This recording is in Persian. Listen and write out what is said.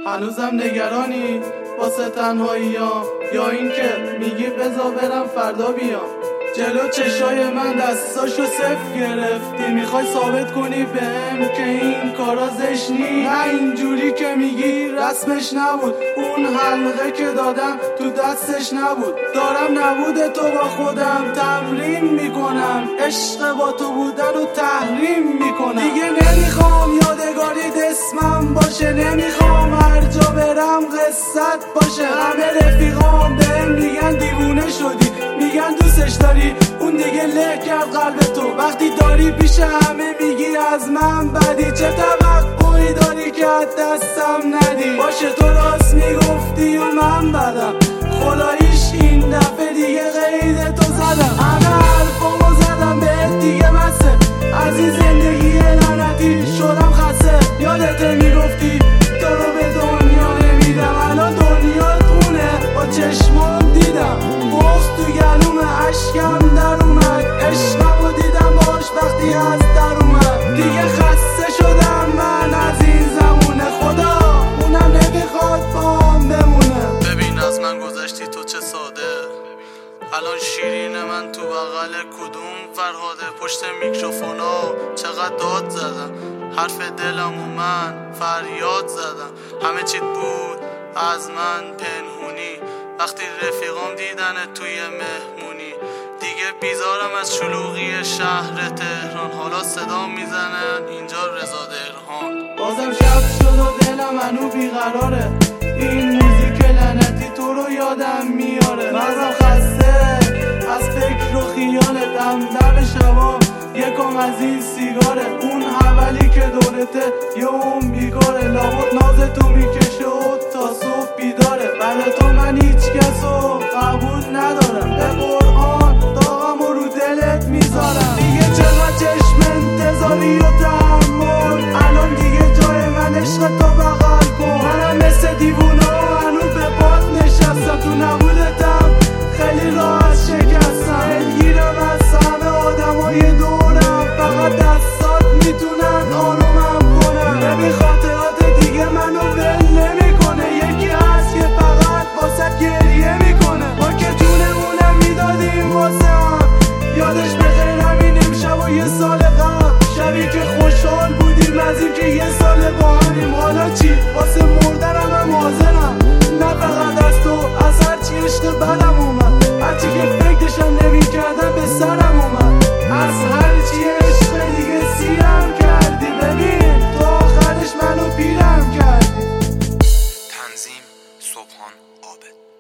هنوزم نگرانی واسه تنهاییام، یا این که میگی بذار برم فردا بیام؟ جلو چشای من دستاشو صفر گرفتی، میخوای ثابت کنی بهم که این کارا زشت نی؟ نه اینجوری که میگی رسمش نبود، اون حلقه که دادم تو دستش نبود. دارم نبود تو با خودم تمرین میکنم، عشق با تو بودن و تحریم میکنم. دیگه نمیخوام یادگاری اسمم باشه، نمیخوام هر جا برم قصت باشه. همه رفیقام بهم میگن دیوونه شدی، میگن دوستش داری، اون دیگه له کرد قلب تو. وقتی داری پیش همه میگی از من بدی، چه توقعی داری که از دستم ندی؟ باشه تو راست میگفتی و من بدم، خداییش این دفعه دیگه قید تو زدم. همه حرفامو زدم بهت دیگه بسه، از این زندگی لعنتی شدم خسته. یادته میگفتی تو رو به دنیا نمیدم، الان دنیا خونه با چشمام دیدم. بغض تو گلوم اشکم در اومد، عشقم رو دیدم باش وقتی از در اومد. دیگه خسته شدم من از این زمونه، خدا اونم نمیخواد باهم بمونه. ببین از من گذشتی تو چه ساده، الان شیرین من تو بغل کدوم فرهاده. پشت میکروفونا چقدر داد زدم، حرف دلم و من فریاد زدم. همه چیت بود از من پنهونی، وقتی رفیقام دیدن توی مهمونی. دیگه بیزارم از شلوغی شهر تهران، حالا صدا میزنن اینجا رضا درهان. بازم شب شد و دلم هنو بیقراره، این موزیک لعنتی تو رو یادم میاره. مغزم خسته از فکر و خیالت، دم شبا یکم از این سیگاره. اون حولی که دورته یه اون بیگاره، لابد ناز تو میکشه و تا صبح بیداره. بله تو من هیچ کسو قبول ندارم، به قرآن داغم رو دلت میذارم. دیگه چقدر چشم انتظاری و تحمل، الان دیگه جای من عشق تو بغل کن. منم مثل دیوونه و هنو به پات نشستم، تو نبودتم خیلی راحت شکستم. دلگیرم از همه آدمای دورم، فقط دستات میتونن آرومم کنن. ببین خاطرات دیگه منو ول نمیکنه، یکی هست که فقط واسه گریه میکنه. ما که جونمونم میدادیم واسه هم، یادش بخیر همین امشب و یه سال قبل، شبی که خوشحال بودیم از این که یه سال با همیم. حالا چی؟ واسه مردنم هم حاضرم، نه فقط از تو، از هرچی عشق بدم اومد، هرچی که فکرشم نمیکردم به سرم اومد. از هرچی عشق دیگه سیرم کردی، ببین تو آخرش منو پیرم کردی. تنظیم صبحان عابد.